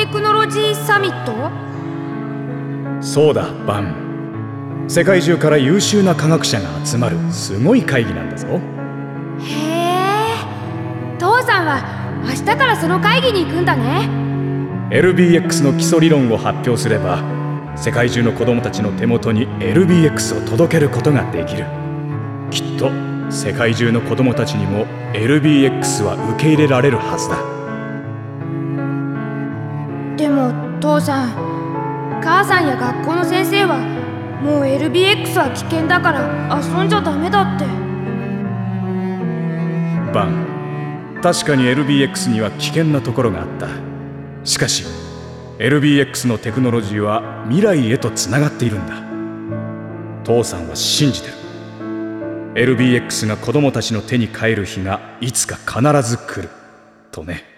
テクノロジーサミット？ そうだ、バン。世界中から優秀な科学者が集まるすごい会議なんだぞ。 へえ、父さんは明日からその会議に行くんだね。 LBX の基礎理論を発表すれば、世界中の子供たちの手元に LBX を届けることができる。きっと世界中の子供たちにも LBX は受け入れられるはずだ。 でも父さん、母さんや学校の先生はもう LBX は危険だから遊んじゃダメだって。 バン、確かに LBX には危険なところがあった。しかし LBX のテクノロジーは未来へとつながっているんだ。父さんは信じてる。LBX が子供たちの手に帰る日がいつか必ず来るとね。